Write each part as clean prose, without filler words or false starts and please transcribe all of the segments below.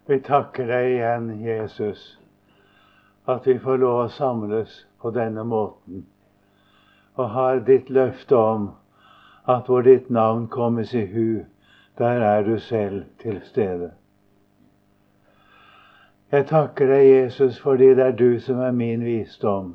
Vi takker deg igjen, Jesus, at vi får lov å samles på denne måten, og har ditt løfte om at hvor ditt navn kommes i hu, der er du selv til stede. Jeg takker deg, Jesus, fordi det er du som er min visdom.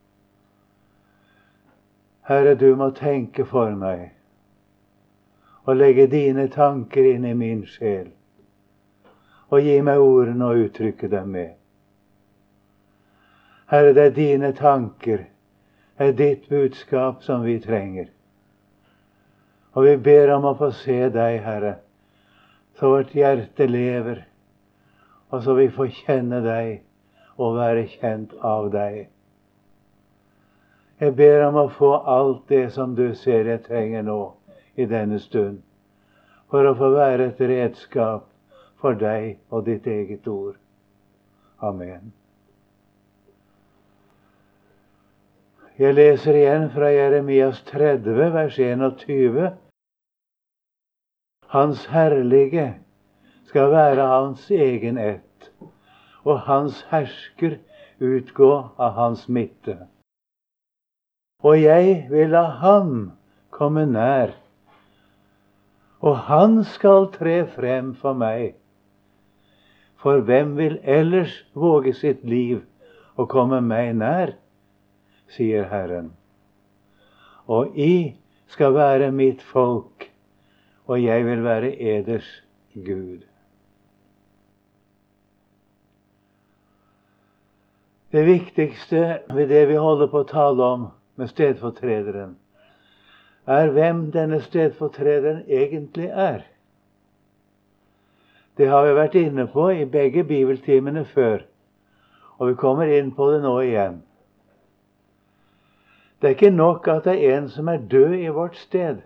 Herre, du må tenke for meg, og legge dine tanker inn i min sjel, og gi meg ordene å uttrykke dem med. Herre, det er dine tanker, det er ditt budskap som vi trenger. Og vi ber om å få se deg, Herre, så vårt hjerte lever, og så vi får kjenne deg og være kjent av deg. Jeg ber om å få alt det som du ser jeg trenger nå i denne stund, for å få være et redskap for deg og ditt eget ord. Amen. Jeg leser igjen fra Jeremias 30, vers 21. Hans herlige skal være hans egen ett, og hans hersker utgå av hans midte. Og jeg vil la ham komme nær, og han skal tre frem for meg. For hvem vil ellers våge sitt liv og komme meg nær, sier Herren. Og I skal være mitt folk, og jeg vil være eders Gud. Det viktigste ved det vi holder på å tale om med stedfortrederen, er hvem denne stedfortrederen egentlig er. Det har vi vært inne på i begge bibeltimene før, og vi kommer inn på det nå igjen. Det er ikke nok at det er en som er død i vårt sted.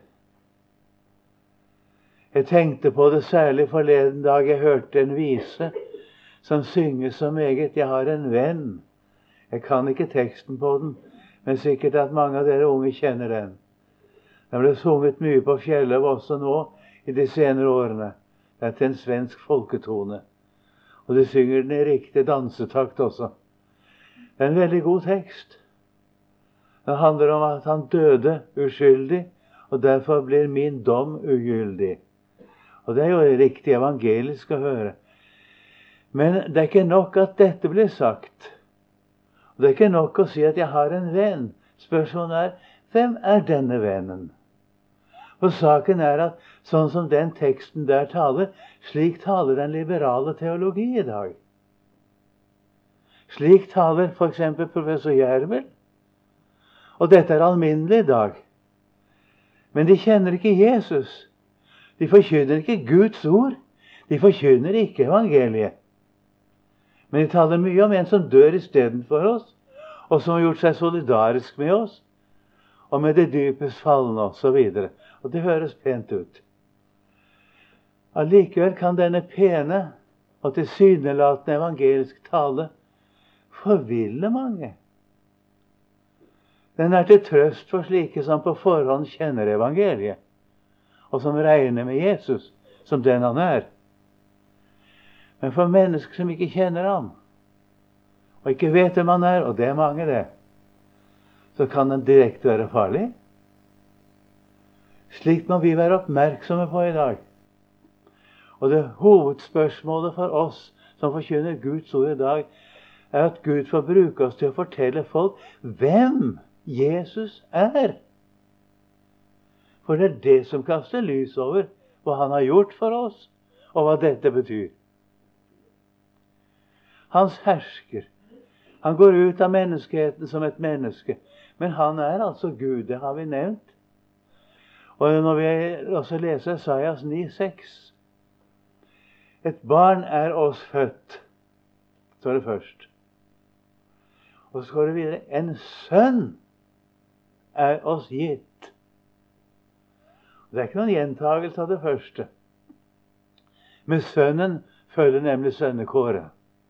Jeg tenkte på det særlig forleden dag jeg hørte en vise som synges så meget. Jeg har en venn. Jeg kan ikke teksten på den, men sikkert at mange av dere unge kjenner den. Den ble sunget mye på Fjelløv også nå i de senere årene. Det er til en svensk folketone. Og de synger den i riktig dansetakt også. Det er en veldig god tekst. Det handler om at han døde uskyldig, og derfor blir min dom ugyldig. Og det er jo riktig evangelisk å høre. Men det er ikke nok at dette blir sagt. Og det er ikke nok å si at jeg har en venn. Spørsmålet er, hvem er denne vennen? Og saken er at sånn som den teksten der taler, slik taler den liberale teologi i dag. Slik taler for eksempel professor Jervel. Og dette er alminnelig i dag. Men de kjenner ikke Jesus. De forkynner ikke Guds ord. De forkynner ikke evangeliet. Men de taler mye om en som dør istedenfor oss, og som har gjort seg solidarisk med oss, og med det dypest fallende og så videre. Og det høres pent ut. Allikevel kan denne pene og tilsynelatende evangelisk tale forville mange. Den er til trøst for slike som på forhånd kjenner evangeliet, og som regner med Jesus som den han er. Men for mennesker som ikke kjenner ham, og ikke vet hvem han er, og det er mange det, så kan den direkte være farlig. Slikt må vi være oppmerksomme på i dag. Og det hovedspørsmålet for oss som forkynner Guds ord i dag, er at Gud får bruke oss til å fortelle folk hvem Jesus er. For det er det som kaster lys over hva han har gjort for oss, og hva dette betyr. Hans hersker. Han går ut av menneskeheten som et menneske. Men han er altså Gud, det har vi nevnt. Og når vi også leser Esaias 9,6. Et barn er oss født, står det først. Og så går det videre. En sønn er oss gitt. Det er ikke noen gjentagelse av det første. Med sønnen følger nemlig sønnekåret.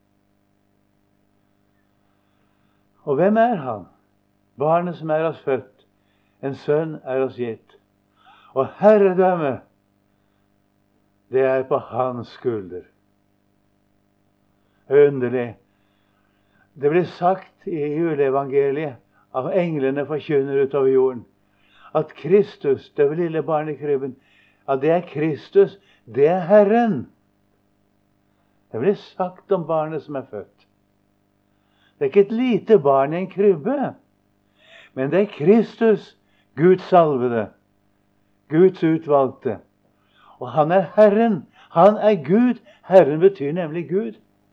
Og hvem er han? Barnet som er oss født. En sønn er oss gitt. Og herredømme, det er på hans skulder. Underlig. Det blir sagt i juleevangeliet av englene forkynner utover jorden, at Kristus, det lille barnet i krybben, at det er Kristus, det er Herren. Det blir sagt om barnet som er født. Det er ikke et lite barn i en krybbe, men det er Kristus, Guds salvede, Guds utvalgte. Og han er Herren. Han er Gud. Herren betyr nemlig Gud.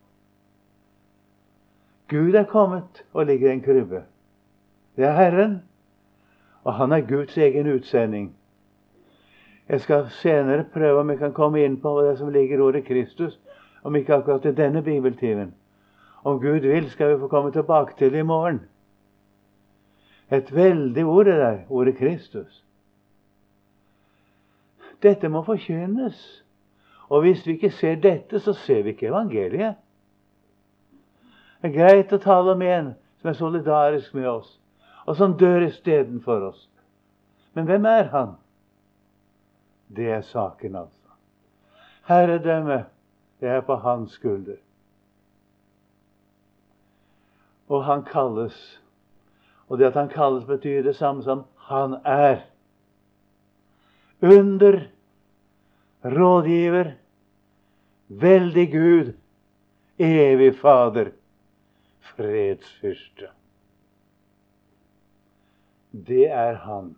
Gud er kommet og ligger i en krybbe. Det er Herren, og han er Guds egen utsending. Jeg skal senere prøve om jeg kan komme inn på det som ligger i ordet Kristus, om ikke akkurat i denne bibeltimen. Om Gud vil, skal vi få komme tilbake til i morgen. Et veldig ord det der, ordet Kristus. Dette må forkynnes. Og hvis vi ikke ser dette, så ser vi ikke evangeliet. Det er greit å tale om en som er solidarisk med oss, og som dør i stedet for oss. Men hvem er han? Det er saken, altså. Herredømme, det er på hans skulder. Og han kalles. Og det at han kalles betyr det samme som han er. Under, rådgiver, veldig Gud, evig Fader, fredsfyrste. Det er han.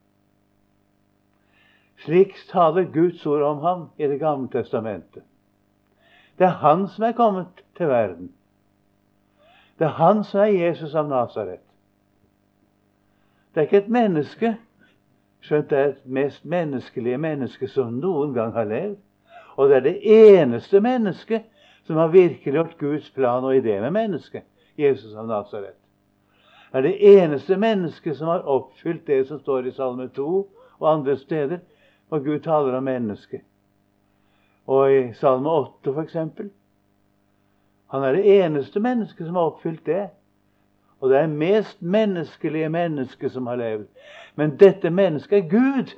Slik taler Guds ord om ham i Det gamle testamentet. Det er han som er kommet til verden. Det er han som er Jesus av Nazaret. Det er ikke et menneske, skjønt det er et mest menneskelige menneske som noen gang har levd. Og det er det eneste mennesket som har virkeliggjort Guds plan og idé med mennesket, Jesus av Nazaret. Det er det eneste mennesket som har oppfylt det som står i Salme 2 og andre steder, hvor Gud taler om mennesket. Og i Salme 8 for eksempel. Han er det eneste mennesket som har oppfylt det. Og det er mest menneskelige mennesket som har levd. Men dette mennesket er Gud.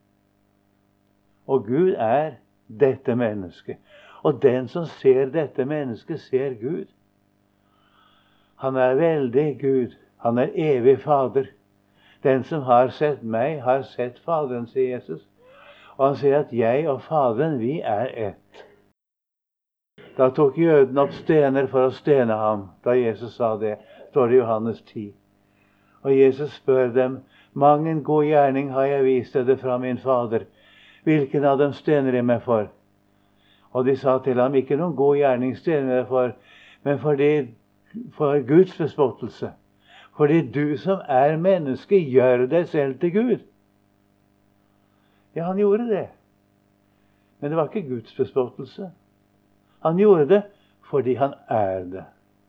Og Gud er dette mennesket. Og den som ser dette mennesket, ser Gud. Han er veldig Gud. Han er evig Fader. Den som har sett meg, har sett Faderen, sier Jesus. Og han sier at jeg og Faderen, vi er ett. Da tok jødene opp stener for å stene ham, da Jesus sa det, står det i Johannes 10. Og Jesus spør dem, mang en god gjerning har jeg vist dere fra min Fader. Hvilken av dem stener jeg meg for? Og de sa til ham, ikke noen god gjerning stener jeg for, men for Guds bespottelse. Fordi du som er menneske, gjør deg selv til Gud. Ja, han gjorde det. Men det var ikke Guds bespottelse. Han gjorde det fordi han er det.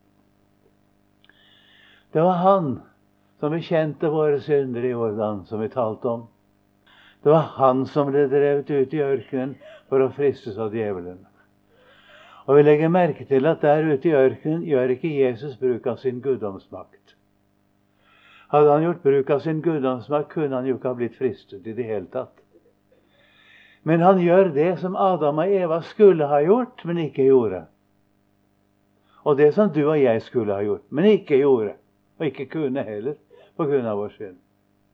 Det var han som bekjente våre synder i Jordan, som vi talte om. Det var han som ble drevet ut i ørkenen for å fristes av djevelen. Og vi legger merke til at der ute i ørkenen gjør ikke Jesus bruk av sin guddomsmakt. Hadde han gjort bruk av sin guddomsmakt, kunne han jo ikke ha blitt fristet i det hele tatt. Men han gjør det som Adam og Eva skulle ha gjort, men ikke gjorde. Og det som du og jeg skulle ha gjort, men ikke gjorde. Og ikke kunne heller, på grunn av vår synd.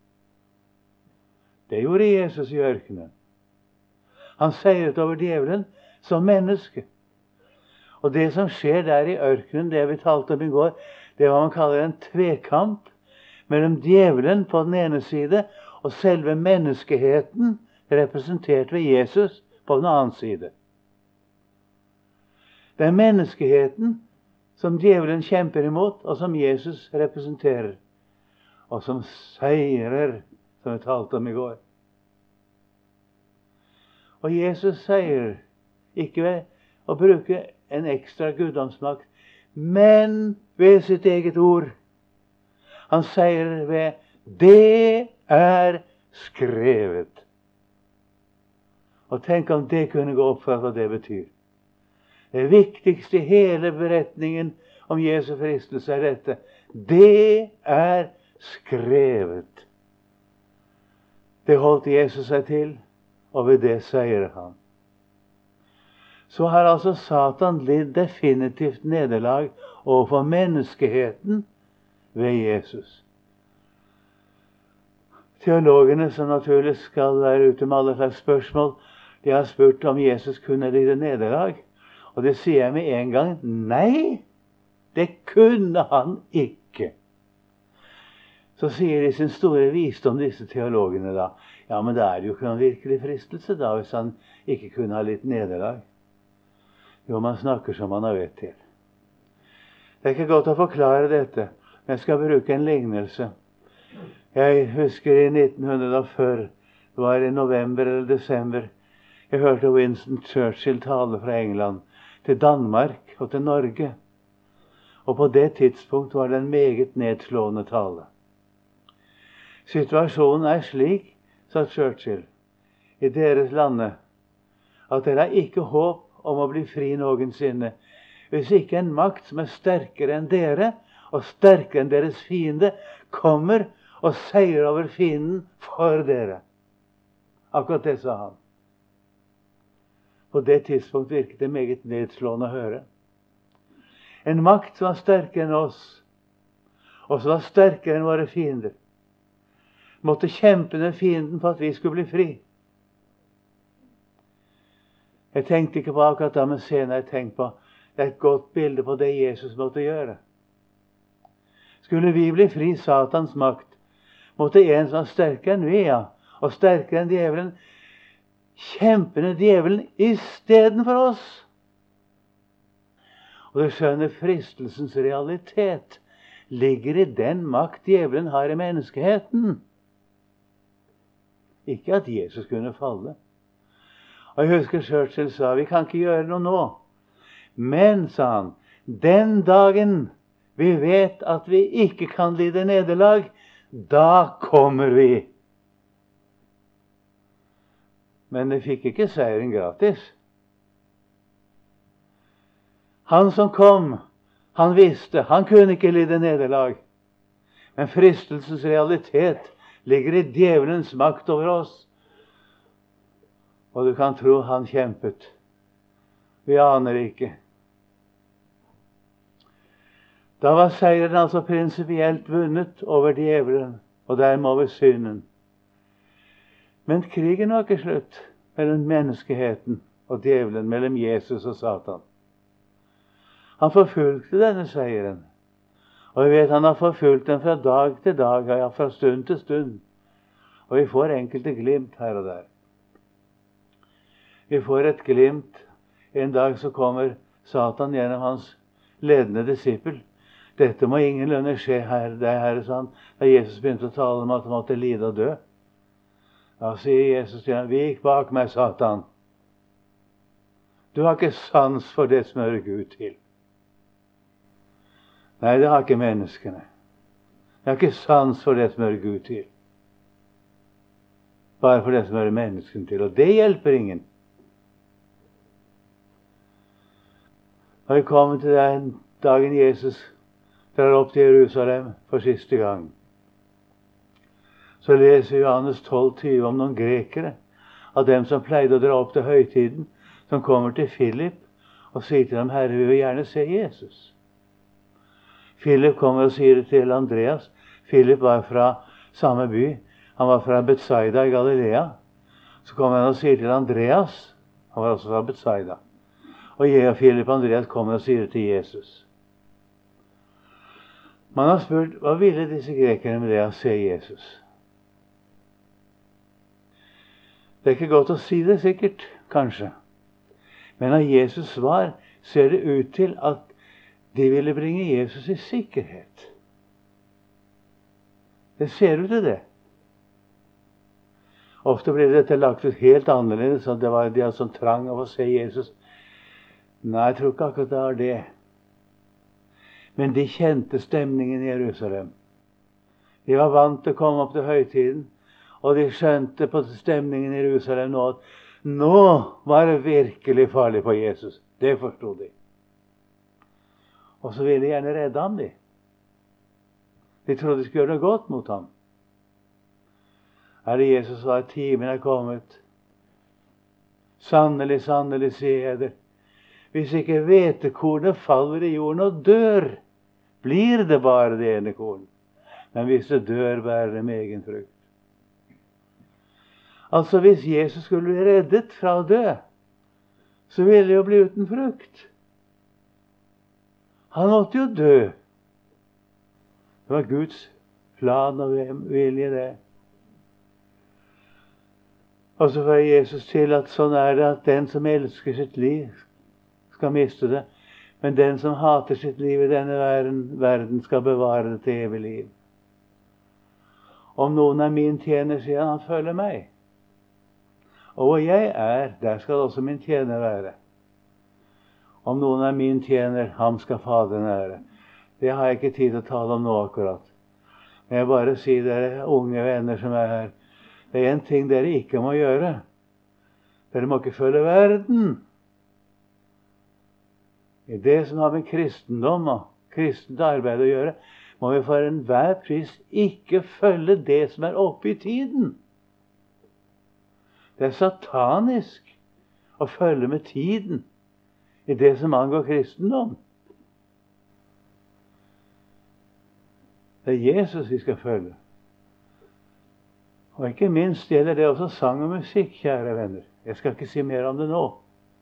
Det gjorde Jesus i ørkenen. Han seiret over djevelen som menneske. Og det som skjer der i ørkenen, det vi talte om i går, det er hva man kaller en tvekamp mellom djevelen på den ene side og selve menneskeheten, representert ved Jesus, på den annen side. Det er menneskeheten som djevelen kjemper imot, og som Jesus representerer, og som seirer, som vi talte om i går. Og Jesus seirer ikke ved å bruke en ekstra guddomsmakt, men ved sitt eget ord. Han seirer ved det er skrevet. Og tenk om det kunne gå opp for hva det betyr. Det viktigste i hele beretningen om Jesu fristelse er dette. Det er skrevet. Det holdt Jesus seg til, og ved det seirer han. så har altså Satan lidd definitivt nederlag overfor menneskeheten ved Jesus. Teologene som naturlig skal være ute med alle slags spørsmål, de har spurt om Jesus kunne lide nederlag. Og det sier jeg med en gang: nei, det kunne han ikke. Så sier de sin store visdom, disse teologene, da: ja, men det er jo ikke noen virkelig fristelse da, hvis han ikke kunne ha litt nederlag. Jo, man snakker som man har vett til. Det er ikke godt å forklare dette, men jeg skal bruke en lignelse. Jeg husker i 1940, det var i november eller desember, jeg hørte Winston Churchill tale fra England til Danmark og til Norge. Og på det tidspunkt var det en meget nedslående tale. Situasjonen er slik, sa Churchill, i deres lande, at dere har ikke håp om å bli fri noensinne, hvis ikke en makt som er sterkere enn dere, og sterkere enn deres fiende, kommer og seier over fienden for dere. Akkurat det sa han. På det tidspunkt virket det meget nedslående å høre. En makt som var sterkere enn oss, og som var sterkere enn våre fiender, måtte kjempe med fienden for at vi skulle bli fri. Jeg tenkte ikke på akkurat da, men senere jeg tenkte på det er et godt bilde på det Jesus måtte gjøre. Skulle vi bli fri Satans makt, måtte en som var sterkere enn vi, ja, og sterkere enn djevelen, kjempe med djevelen istedenfor oss. Og du skjønner, fristelsens realitet ligger i den makt djevelen har i menneskeheten. Ikke at Jesus kunne falle. Og jeg husker Churchill sa: vi kan ikke gjøre noe nå. Men, sa han, den dagen vi vet at vi ikke kan lide nederlag, da kommer vi. Men de fikk ikke seieren gratis. Han som kom, han visste, han kunne ikke lide nederlag. Men fristelsens realitet ligger i djevelens makt over oss. Og du kan tro han kjempet. Vi aner ikke. Da var seieren altså prinsipielt vunnet over djevelen, og dermed over synden. Men krigen var ikke slutt mellom menneskeheten og djevelen, mellom Jesus og Satan. Han forfulgte denne seieren. Og vi vet han har forfulgt den fra dag til dag, ja, fra stund til stund. Og vi får enkelte glimt her og der. Vi får et glimt. En dag så kommer Satan gjennom hans ledende disippel. Dette må ingenlunde skje her, sa han, da Jesus begynte å tale om at han måtte lide og dø. Da sier Jesus til ham: vik bak meg, Satan. Du har ikke sans for det som hører Gud til. Nei, det har ikke menneskene. Jeg har ikke sans for det som hører Gud til. Bare for det som hører menneskene til. Og det hjelper ingen. Når vi kommer til den dagen Jesus drar opp til Jerusalem for siste gang, så leser vi Johannes 12,20 om noen grekere, av dem som pleide å dra opp til høytiden, som kommer til Philip og sier til dem: Herre, vi vil gjerne se Jesus. Philip kommer og sier det til Andreas. Philip var fra samme by. Han var fra Betsaida i Galilea. Så kommer han og sier til Andreas. Han var også fra Betsaida. Og Philip og Andreas kommer og sier det til Jesus. Man har spurt: hva ville disse grekerne med det å se Jesus? Det er ikke godt å si det sikkert, kanskje. Men av Jesus' svar ser det ut til at de ville bringe Jesus i sikkerhet. Det ser ut til det. Ofte blir dette lagt ut helt annerledes, at de hadde sånn trang av å se Jesus. Nei, jeg tror ikke akkurat det var det. Men de kjente stemningen i Jerusalem. De var vant til å komme opp til høytiden, og de skjønte på stemningen i Jerusalem nå at nå var det virkelig farlig for Jesus. Det forstod de. Og så ville de gjerne redde ham, de. De trodde de skulle gjøre noe godt mot ham. Herre Jesus var: timen er kommet. Sannelig, sannelig, sier jeg dere, Hvis ikke hvetekornet faller i jorden og dør, blir det bare det ene korn. Men hvis det dør, bærer det med egen frukt. Altså, hvis Jesus skulle bli reddet fra å dø, så ville det jo bli uten frukt. Han måtte jo dø. Det var Guds plan og vilje, det. Og så får Jesus til at sånn er det, at den som elsker sitt liv, skal miste det. Men den som hater sitt liv i denne verden, skal bevare det til evig liv. Om noen er min tjener, sier han følger meg. Og hvor jeg er, der skal også min tjener være. Om noen er min tjener, ham skal Faderen ære. Det har jeg ikke tid til å tale om nå akkurat. Men jeg bare sier dere unge venner som er her, det er en ting dere ikke må gjøre. Dere må ikke følge verden. I det som har med kristendom og kristent arbeid å gjøre, må vi for enhver pris ikke følge det som er oppe i tiden. Det er satanisk å følge med tiden i det som angår kristendom. Det er Jesus vi skal følge. Og ikke minst gjelder det også sang og musikk, kjære venner. Jeg skal ikke si mer om det nå.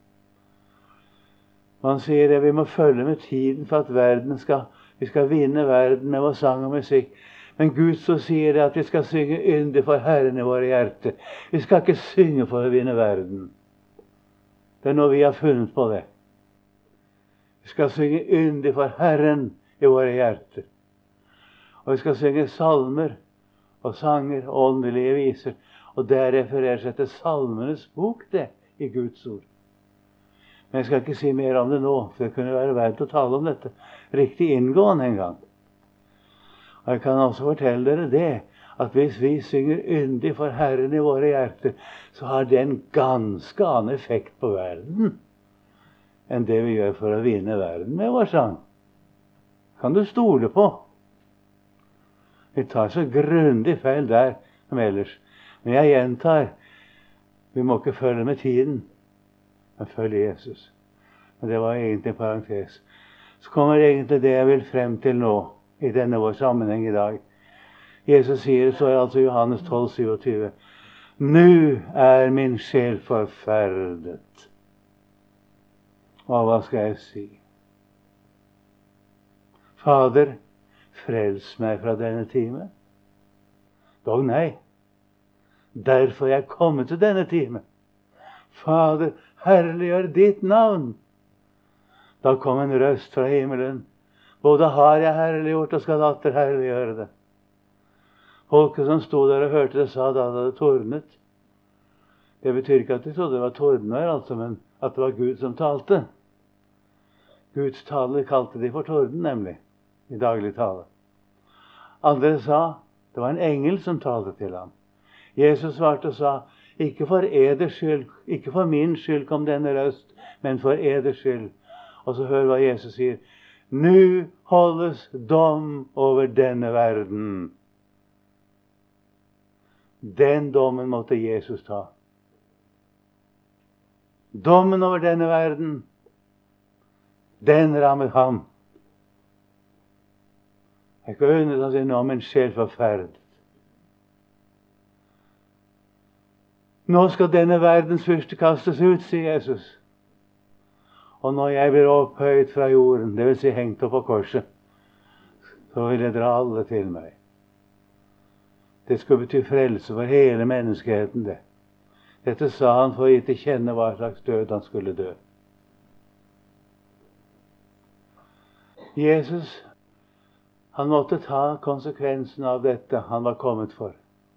Man sier at vi må følge med tiden for at vi skal vinne verden med vår sang og musikk. Men Gud så sier det at vi skal synge yndig for Herren i våre hjerter. Vi skal ikke synge for å vinne verden. Det er noe vi har funnet på det. Vi skal synge yndig for Herren i våre hjerter. Og vi skal synge salmer og sanger og åndelige viser. Og det refererer seg til salmenes bok, det, i Guds ord. Men jeg skal ikke si mer om det nå, for det kunne være verdt å tale om dette riktig inngående en gang. Og jeg kan også fortelle dere det, at hvis vi synger yndig for Herren i våre hjerter, så har det en ganske annen effekt på verden enn det vi gjør for å vinne verden med vår sang. Kan du stole på? Vi tar så grundig feil der som ellers. Men jeg gjentar, vi må ikke følge med tiden, men følge Jesus. Men det var egentlig en parentes. Så kommer egentlig det jeg vil frem til nå, i denne vår sammenheng i dag. Jesus sier, så er altså Johannes 12, 27. «Nu er min sjel forferdet». Og hva skal jeg si? Fader, frels meg fra denne time. Dog nei. Derfor er jeg kommet til denne time. Fader, herliggjør ditt navn. Da kom en røst fra himmelen. Både har jeg herliggjort, og skal atter herliggjøre det. Folket som stod der og hørte det, sa da det hadde tordnet. Det betyr ikke at de trodde det var tordner, altså, men at det var Gud som talte. Guds tale kalte de for torden, nemlig, i daglig tale. Andre sa, det var en engel som talte til ham. Jesus svarte og sa, ikke for eders skyld, ikke for min skyld kom denne røst, men for eders skyld. Og så hør hva Jesus sier. Nu holdes dom over denne verden. Den dommen måtte Jesus ta. Dommen over denne verden, den rammet ham. Jeg kan undre han sin om en sjel forferdet. Nå skal denne verdens fyrste kastes ut, sier Jesus. Og når jeg blir opphøyt fra jorden, det vil si hengt opp på korset, så vil jeg dra alle til meg. Det skulle bety frelse for hele menneskeheten, det. Dette sa han for å gi til kjenne hva slags død han skulle dø. Jesus, han måtte ta konsekvensen av dette han var kommet for.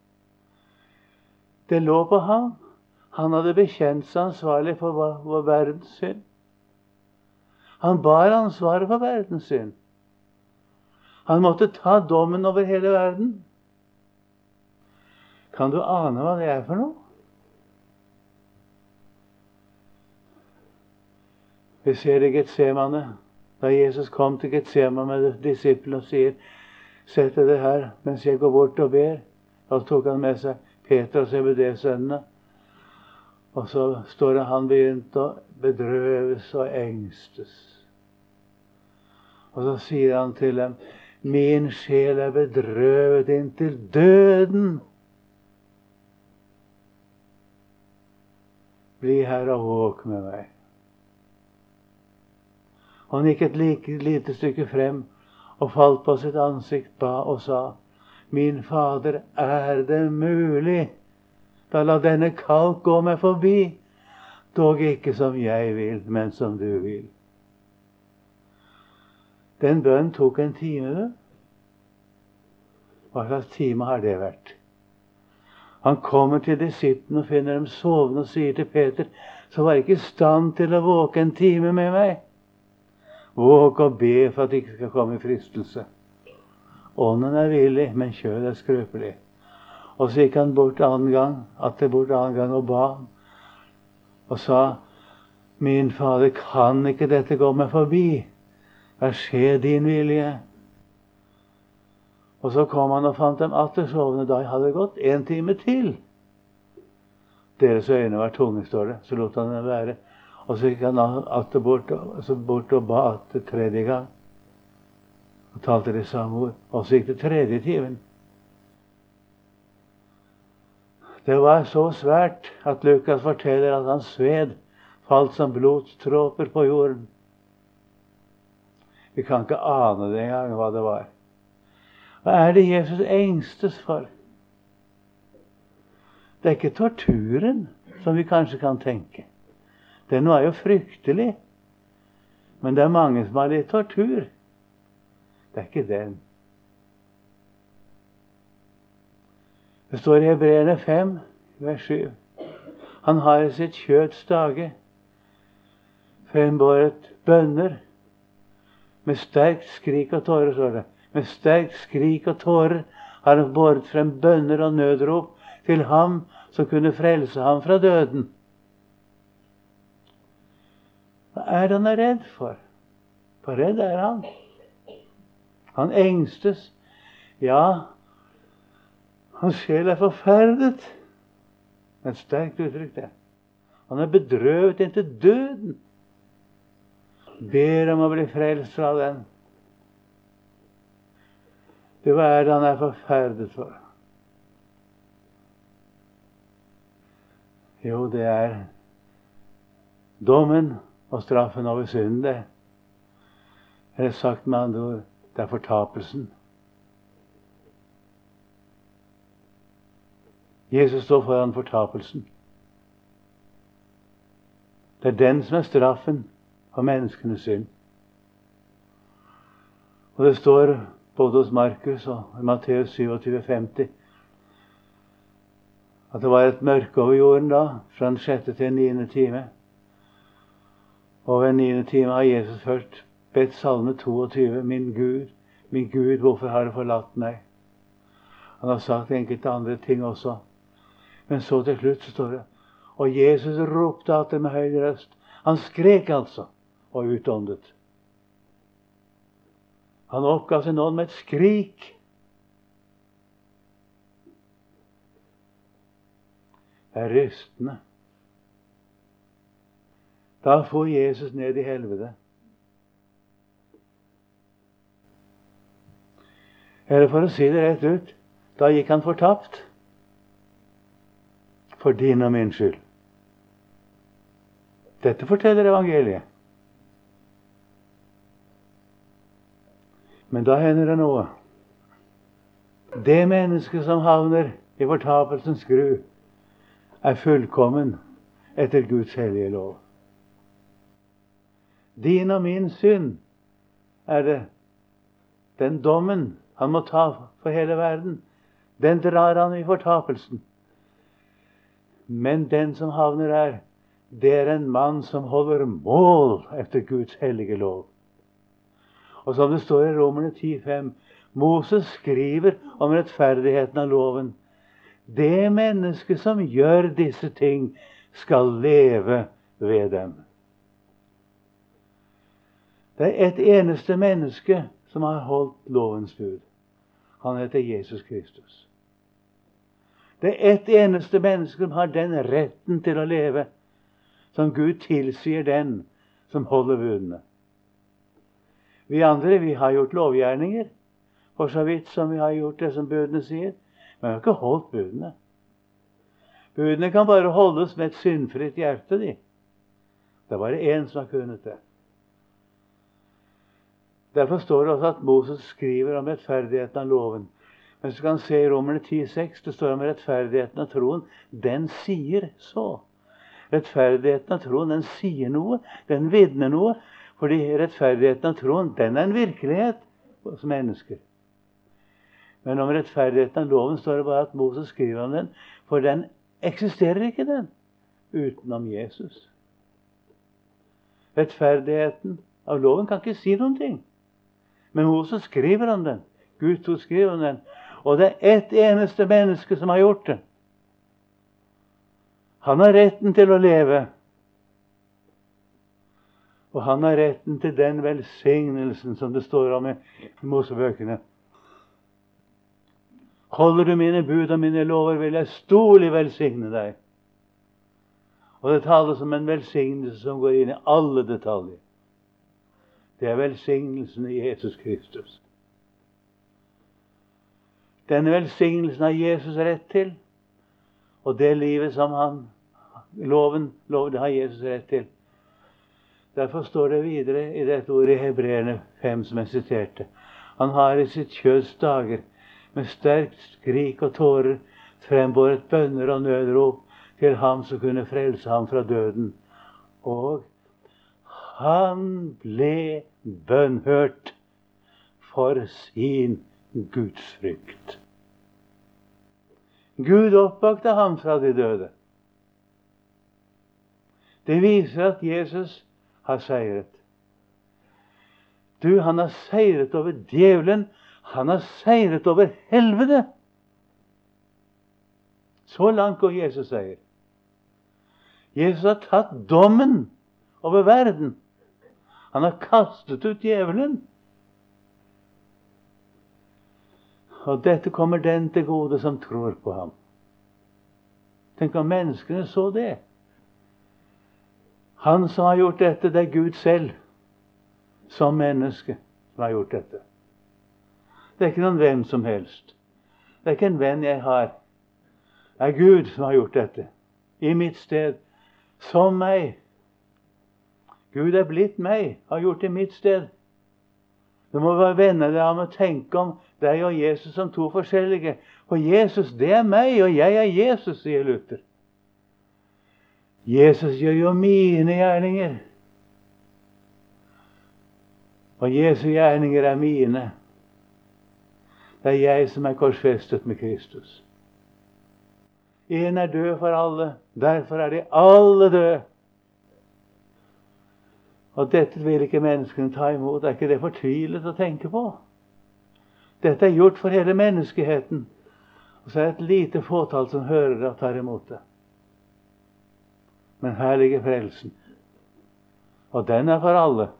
Det lå på ham. Han hadde bekjent seg ansvarlig for verdens synd. Han bar ansvaret for verdens synd. Han måtte ta dommen over hele verden. Kan du ane hva det er for noe? Vi ser i Getsemane, da Jesus kom til Getsemane med disiplene og sier, sett dere her mens jeg går bort og ber. Da tok han med seg Peter og Zebedeus sønnene. Og så står det han begynte å bedrøves og engstes. Og så sier han til dem, min sjel er bedrøvet inntil døden. Bli her og våk med meg. Han gikk et lite stykke frem og falt på sitt ansikt, ba og sa, min Fader, er det mulig? Da la denne kalk gå meg forbi, dog ikke som jeg vil, men som du vil. Den bønnen tok en time, du. Hva slags time har det vært? Han kommer til disiplene og finner dem sovende og sier til Peter, så var jeg ikke i stand til å våke en time med meg. Våg og be for at det ikke skal komme i fristelse. Ånden er villig, men kjødet er skrøpelig. Og så gikk han bort annen gang og ba og sa, min Fader, kan ikke dette gå meg forbi? Hva skjer din vilje? Og så kom han og fant dem atter sovende. Da hadde det gått en time til. Deres øyne var tunge, står det. Så lot han dem være. Og så gikk han atter bort og ba atter tredje gang. Og talte de samme ord. Og så gikk det tredje timen. Det var så svært at Lukas forteller at hans sved falt som blodstråper på jorden. Vi kan ikke ane det engang hva det var. Hva er det Jesus engstes for? Det er ikke torturen som vi kanskje kan tenke. Den var jo fryktelig. Men det er mange som har litt tortur. Det er ikke den. Det står i Hebreerne 5, vers 7. Han har i sitt kjøds dage frembåret bønner med sterkt skrik og tårer, står det. Med sterkt skrik og tårer har han båret frem bønner og nødrop til ham som kunne frelse ham fra døden. Hva er det han er redd for? For redd er han. Han engstes. Ja, hans sjel er forferdet. Et sterkt uttrykk, det. Han er bedrøvet inntil døden. Ber om å bli frelst fra den. Det hva er det han er forferdet for? Jo, det er dommen og straffen over synden, det. Eller sagt med andre ord, det er fortapelsen. Jesus står foran fortapelsen. Det er den som er straffen for menneskenes synd. Og det står både hos Markus og Matteus 27,50 at det var et mørke over jorden da, fra den 6. til den 9. time. Og ved 9. time har Jesus først bedt salme 22, min Gud, hvorfor har du forlatt meg? Han har sagt enkelte andre ting også. Men så til slutt står det, og Jesus ropte atter med høy røst. Han skrek altså, og utåndet. Han oppgav sin ånd med et skrik. Det er rystende. Da får Jesus ned i helvete. Eller for å si det rett ut, da gikk han fortapt. For din og min skyld. Dette forteller evangeliet. Men da hender det noe. Det menneske som havner i fortapelsens gru, er fullkommen etter Guds hellige lov. Din og min synd er det den dommen han må ta for hele verden. Den drar han i fortapelsen. Men den som havner der, det er en mann som holder mål etter Guds hellige lov. Og som det står i Romerne 10,5, Moses skriver om rettferdigheten av loven. Det menneske som gjør disse ting, skal leve ved dem. Det er et eneste menneske som har holdt lovens bud. Han heter Jesus Kristus. Det er ett eneste menneske som har den retten til å leve, som Gud tilsier den som holder budene. Vi andre, vi har gjort lovgjerninger, for så vidt som vi har gjort det som budene sier, men vi har ikke holdt budene. Budene kan bare holdes med et syndfritt hjerte, de. Det er bare én som har kunnet det. Derfor står det også at Moses skriver om rettferdigheten av loven. Men så kan man se i Romerne 10,6, det står om rettferdigheten av troen. Den sier så. Rettferdigheten av troen, den sier noe, den vitner noe. Fordi rettferdigheten av troen, den er en virkelighet hos mennesker. Men om rettferdigheten av loven står det bare at Moses skriver om den, for den eksisterer ikke den utenom Jesus. Rettferdigheten av loven kan ikke si noen ting. Men Moses skriver om den. Gud to skriver om den. Og det er ett eneste menneske som har gjort det. Han har retten til å leve. Og han har retten til den velsignelsen som det står om i Mosebøkene. Holder du mine bud og mine lover, vil jeg storlig velsigne deg. Og det tales om en velsignelse som går inn i alle detaljer. Det er velsignelsen i Jesus Kristus. Denne velsignelsen har Jesus rett til. Og det livet som loven har Jesus rett til. Derfor står det videre i dette ordet i Hebreerne 5 som jeg siterte. Han har i sitt kjøds dager med sterkt skrik og tårer frembåret bønner og nødrop til ham som kunne frelse ham fra døden. Og han ble bønnhørt for sin gudsfrykt. Gud oppvakte ham fra de døde. Det viser at Jesus har seiret. Han har seiret over djevelen. Han har seiret over helvete. Så langt går Jesus seier. Jesus har tatt dommen over verden. Han har kastet ut djevelen. Og dette kommer den til gode som tror på ham. Tenk om menneskene så det. Han som har gjort dette, det er Gud selv, som menneske, som har gjort dette. Det er ikke noen hvem som helst. Det er ikke en venn jeg har. Det er Gud som har gjort dette. I mitt sted. Som meg. Gud er blitt meg. Har gjort det i mitt sted. Du må bare vende deg om og tenke om deg og Jesus som to forskjellige. For Jesus, det er meg, og jeg er Jesus, sier Luther. Jesus gjør jo mine gjerninger. Og Jesu gjerninger er mine. Det er jeg som er korsfestet med Kristus. En er død for alle. Derfor er de alle døde. Og dette vil ikke menneskene ta imot. Er ikke det fortvilet å tenke på? Dette er gjort for hele menneskeheten. Og så er det et lite fåtall som hører det og tar imot det. Men her ligger frelsen. Og den er for alle.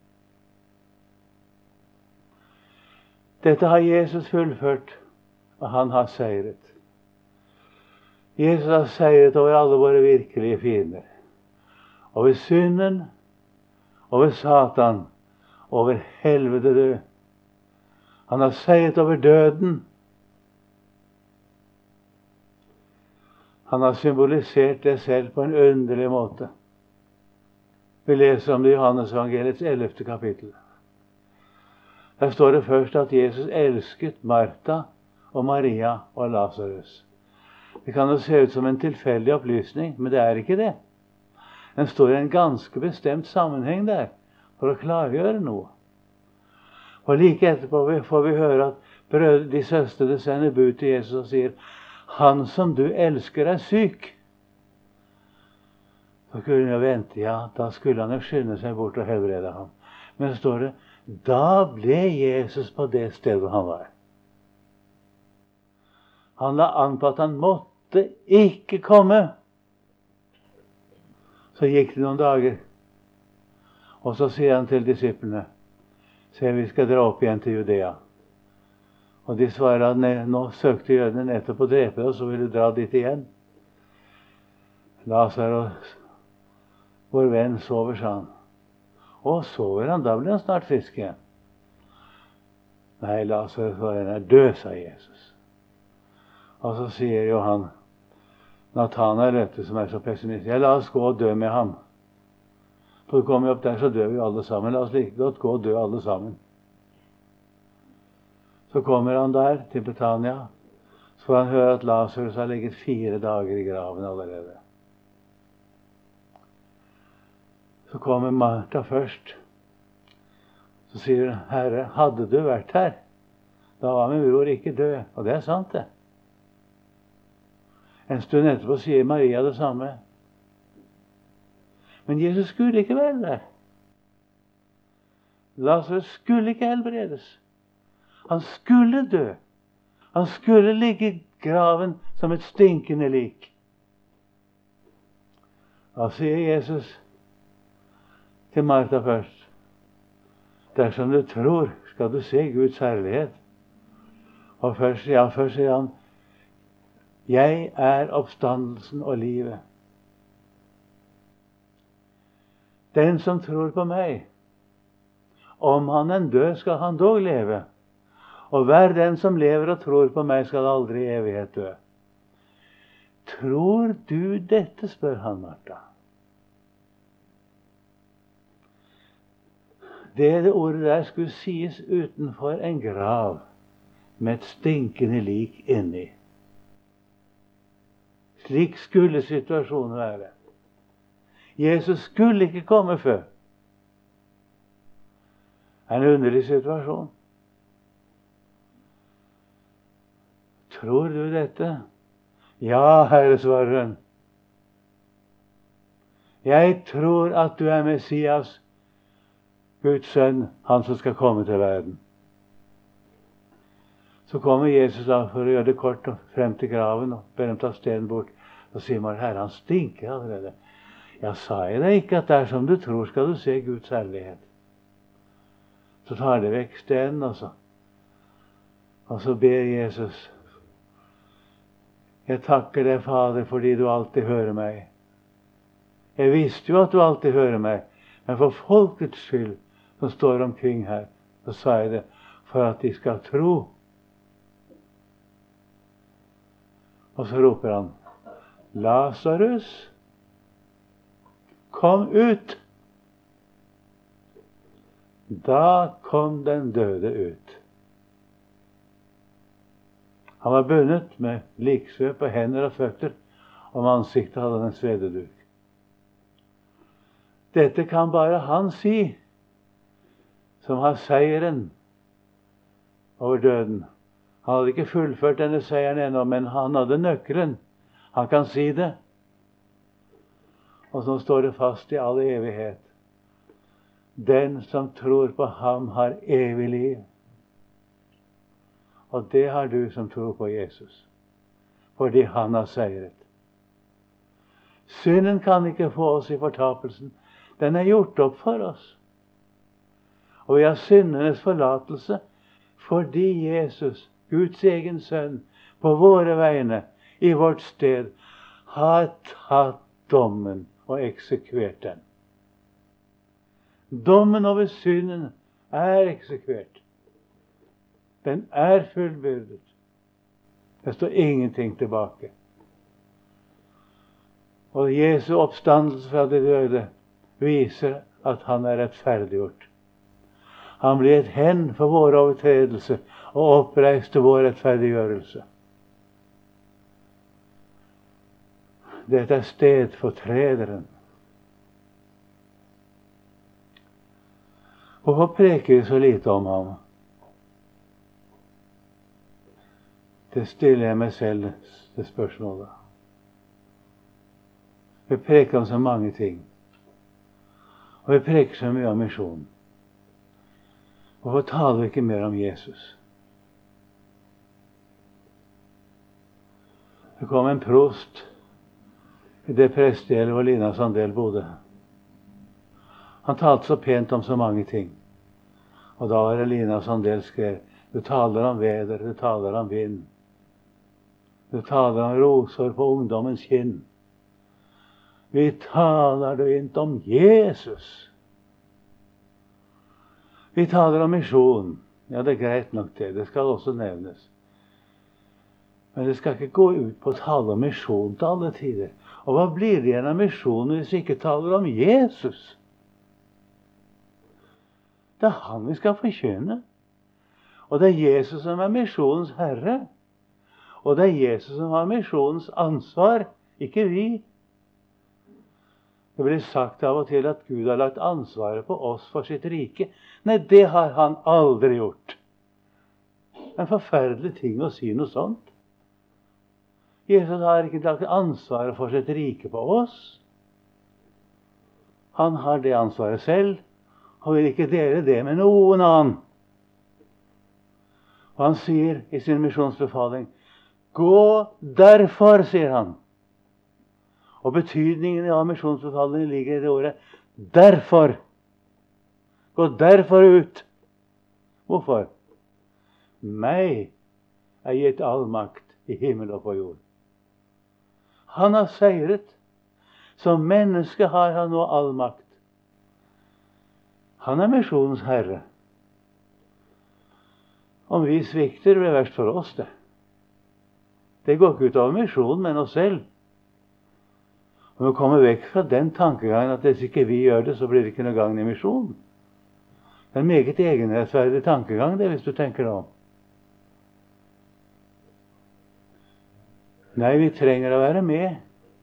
Dette har Jesus fullført, og han har seiret. Jesus har seiret over alle våre virkelige fiender. Over synden, over Satan, over helvete død. Han har seiret over døden. Han har symbolisert det selv på en underlig måte. Vi leser om det i Johannes evangeliets 11. kapittel. Der står det først at Jesus elsket Martha og Maria og Lazarus. Det kan jo se ut som en tilfeldig opplysning, men det er ikke det. Den står i en ganske bestemt sammenheng der, for å klargjøre noe. Og like etterpå får vi høre at de søstrene sender bud til Jesus og sier, «Han som du elsker er syk». Så kunne han jo vente, ja, da skulle han jo skynde seg bort og helbrede ham. Men så står det, da ble Jesus på det stedet han var. Han la an på at han måtte ikke komme. Så gikk det noen dager. Og så sier han til disiplene, se, vi skal dra opp igjen til Judea. Og de svarer at nå søkte jødene nettopp å drepe deg, og så vil du dra dit igjen. Lasarus, vår venn, sover, sa han. Å, sover han? Da blir han snart frisk igjen. Nei, Lasarus, vår venn, er død, sa Jesus. Og så sier jo han, Nathanael, som er så pessimistisk, ja, la oss gå og dø med ham. For kommer vi opp der, så dør vi alle sammen. La oss like godt gå og dø alle sammen. Så kommer han der til Betania, så får han høre at Lasarus har ligget 4 dager i graven allerede. Så kommer Martha først. Så sier hun, Herre, hadde du vært her, da var min bror ikke død. Og det er sant, det. En stund etterpå sier Maria det samme. Men Jesus skulle ikke være der. Lasarus skulle ikke helbredes. Han skulle dø. Han skulle ligge i graven som et stinkende lik. Da sier Jesus til Martha først, dersom du tror, skal du se Guds herlighet. Og først sier han, jeg er oppstandelsen og livet. Den som tror på meg, om han en død, skal han dog leve. Og hver den som lever og tror på meg, skal aldri i evighet dø. Tror du dette, spør han Martha. Det ordet der skulle sies utenfor en grav med et stinkende lik inni. Slik skulle situasjonen være. Jesus skulle ikke komme før. En underlig situasjon. Tror du dette? Ja, Herre, svarer hun. Jeg tror at du er Messias, Guds sønn, han som skal komme til verden. Så kommer Jesus da for å gjøre det kort og frem til graven og ber dem ta stenen bort. Så sier man, Herre, han stinker allerede. Ja, sa jeg deg ikke at dersom du tror, skal du se Guds herlighet. Så tar de vekk stenen, og så ber Jesus, jeg takker deg, Fader, fordi du alltid hører meg. Jeg visste jo at du alltid hører meg, men for folkets skyld som står omkring her, så sa jeg det for at de skal tro. Og så roper han, Lasarus, kom ut. Da kom den døde ut. Han var bundet med liksvø på hender og føtter, om ansiktet hadde han en svededuk. Dette kan bare han si, som har seieren over døden. Han hadde ikke fullført denne seieren ennå, men han hadde nøkkelen. Han kan si det. Og så står det fast i all evighet. Den som tror på ham har evig liv. Og det har du som tror på Jesus. Fordi han har seiret. Synden kan ikke få oss i fortapelsen. Den er gjort opp for oss. Og vi har syndenes forlatelse fordi Jesus, Guds egen sønn, på våre vegne, i vårt sted, har tatt dommen og eksekvert den. Dommen over synden er eksekvert. Den er fullbyrdet. Det står ingenting tilbake. Og Jesu oppstandelse fra de døde viser at han er rettferdiggjort. Han blir et hen for våre overtredelser og oppreist til vår rettferdiggjørelse. Dette er stedfortrederen. Hvorfor preker vi så lite om ham? Det stiller jeg meg selv det spørsmålet. Vi preker om så mange ting. Og vi preker så mye om misjonen. Hvorfor taler vi ikke mer om Jesus? Det kom en prost i det prestgjeldet hvor Lina Sandel bodde. Han talte så pent om så mange ting. Og da var det Lina Sandel skrev, Du taler om veder, du taler om vind. Du taler om roser på ungdommens kinn. Vi taler du ikke om Jesus. Vi taler om misjon. Ja, det er greit nok det. Det skal også nevnes. Men det skal ikke gå ut på å tale om misjon til alle tider. Og hva blir det igjen av misjonen hvis vi ikke taler om Jesus? Det er han vi skal forkynne. Og det er Jesus som er misjonens herre. Og det er Jesus som har misjonens ansvar, ikke vi. Det blir sagt av og til at Gud har lagt ansvaret på oss for sitt rike. Nei, det har han aldri gjort. En forferdelig ting å si noe sånt. Jesus har ikke lagt ansvaret for sitt rike på oss. Han har det ansvaret selv, og vil ikke dele det med noen annen. Og han sier i sin misjonsbefaling, gå derfor, sier han. Og betydningen av misjonsbefalingen ligger i det ordet derfor. Gå derfor ut. Hvorfor? Meg er gitt all makt i himmel og på jord. Han har seiret. Som menneske har han nå all makt. Han er misjonens herre. Om vi svikter, blir det verst for oss, det. Det går ikke ut over misjonen, men oss selv. Og vi kommer vekk fra den tankegangen at hvis ikke vi gjør det, så blir det ikke noe gang i misjonen. Det er en meget egenrettferdig tankegang, det, hvis du tenker deg om. Nei, vi trenger å være med.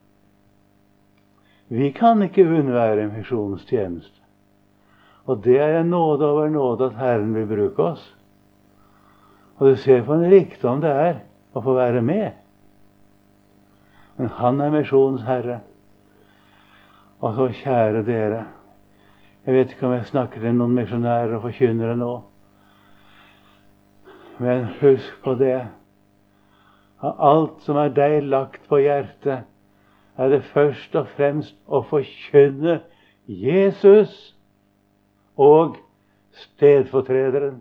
Vi kan ikke unnvære misjonens tjeneste. Og det er en nåde over nåde at Herren vil bruke oss. Og du ser på en rikdom det er å få være med. Men han er misjonens herre. Og så, kjære dere, jeg vet ikke om jeg snakker til noen misjonærer og forkynnere nå, men husk på det. Av alt som er deg lagt på hjertet, er det først og fremst å forkynne Jesus og stedfortrederen.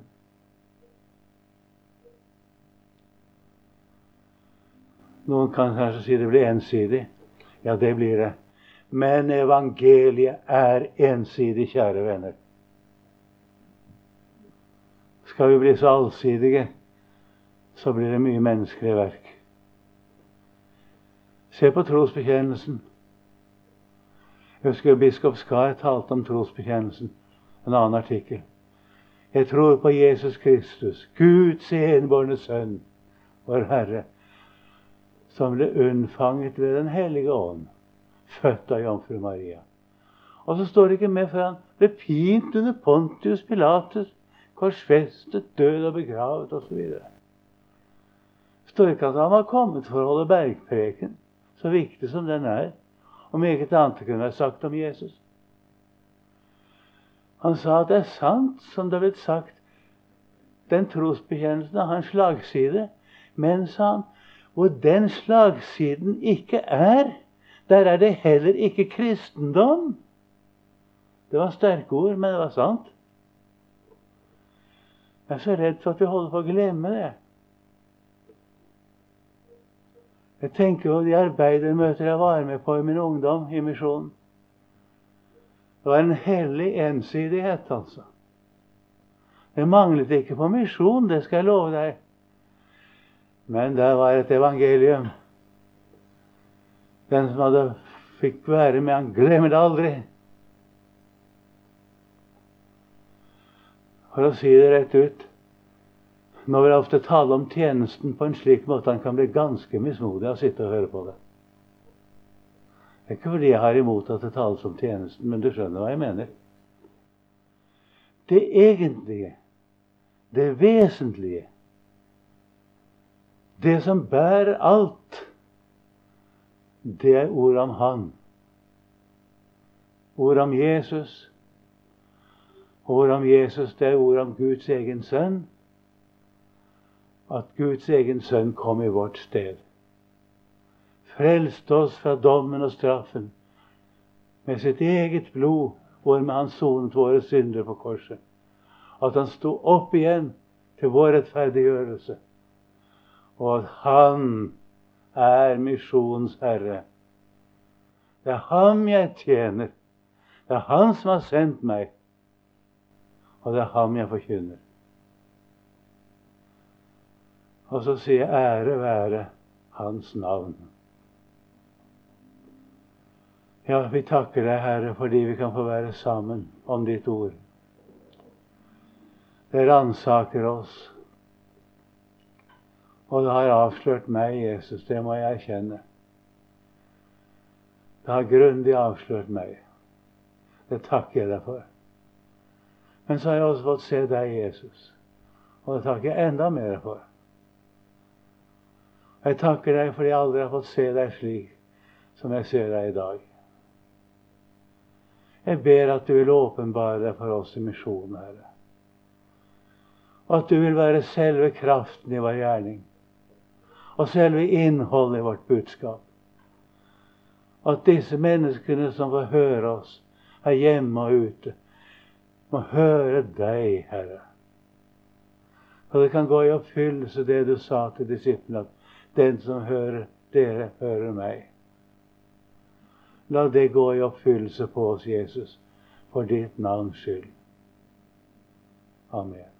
Noen kan kanskje si det blir ensidig. Ja, det blir det. Men evangeliet er ensidig, kjære venner. Skal vi bli så allsidige, så blir det mye menneskelig verk. Se på trosbekjennelsen. Jeg husker biskop Skar talte om trosbekjennelsen. En annen artikkel. Jeg tror på Jesus Kristus, Guds enbårne sønn, vår Herre, som ble unnfanget ved den hellige ånd, født av jomfru Maria. Og så står det ikke med, for han ble pint under Pontius Pilatus, korsfestet, død og begravet, osv. Det står ikke at han var kommet for å holde bergpreken, så viktig som den er, og meget annet kunne være sagt om Jesus. Han sa at det er sant, som det har blitt sagt, den trosbekjennelsen har en slagside, men, sa han, hvor den slagsiden ikke er, der er det heller ikke kristendom. Det var sterke ord, men det var sant. Jeg er så redd for at vi holder på å glemme det. Jeg tenker på de arbeidermøter jeg var med på i min ungdom i misjonen. Det var en hellig ensidighet, altså. Det manglet ikke på misjon, det skal jeg love deg. Men det var et evangelium. Den som fikk være med, han glemmer det aldri. For å si det rett ut, nå vil jeg ofte tale om tjenesten på en slik måte han kan bli ganske mismodig av å sitte og høre på det. Det er ikke fordi jeg har imot at det tales om tjenesten, men du skjønner hva jeg mener. Det egentlige, det vesentlige, det som bærer alt, det er ord om Han. Ord om Jesus. Ord om Jesus, det er ord om Guds egen sønn. At Guds egen sønn kom i vårt sted. Frelste oss fra dommen og straffen med sitt eget blod, hvormed han sonet våre synder på korset. At han sto opp igjen til vår rettferdiggjørelse, og at han er misjonens herre. Det er ham jeg tjener. Det er han som har sendt meg, og det er ham jeg forkynner. Og så sier jeg ære være hans navn. Ja, vi takker deg, Herre, fordi vi kan få være sammen om ditt ord. Det ransaker oss. Og det har avslørt meg, Jesus, det må jeg erkjenne. Det har grundig avslørt meg. Det takker jeg deg for. Men så har jeg også fått se deg, Jesus. Og det takker jeg enda mer for. Jeg takker deg fordi jeg aldri har fått se deg slik som jeg ser deg i dag. Jeg ber at du vil åpenbare deg for oss i misjonen, Herre. Og at du vil være selve kraften i vår gjerning. Og selve innholdet i vårt budskap. At disse menneskene som får høre oss her hjemme og ute, må høre deg, Herre. Og det kan gå i oppfyllelse det du sa til disiplene, at den som hører dere, hører meg. La det gå i oppfyllelse på oss, Jesus, for ditt navns skyld. Amen.